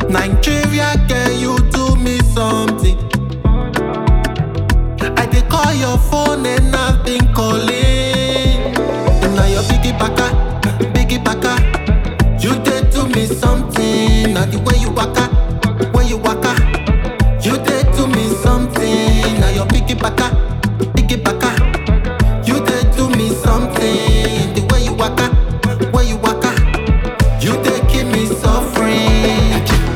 Nigeria, can you do me something? I dey call your phone and I've been calling. Now your biggie baka, you dey do me something. Now the way you waka, you dey do me something. Now your biggie baka, you dey do me something. The way you waka, you dey keep me suffering.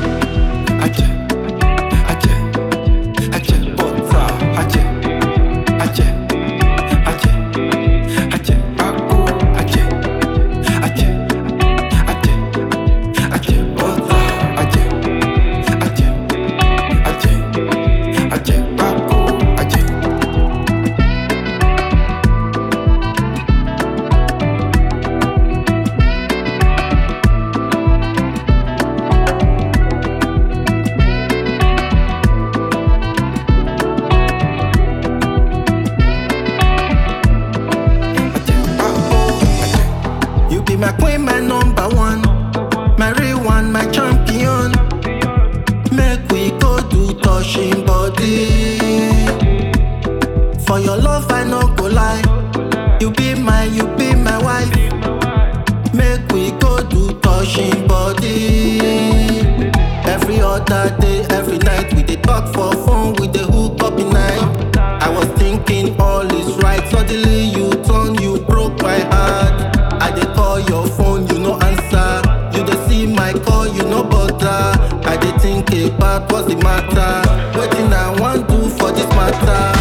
Be my queen, my number one, my real one, my champion. Make we go do touching body. For your love, I no go lie. You be my wife. Make we go do touching body. Every other day, every night, we dey talk for phone, we dey hook up in night. I was thinking all is right, suddenly you turn, you broke my heart. I dey call your phone, you no answer. You dey see my call, you no bother. I dey think about what's the matter. Wetin I wan do for this matter?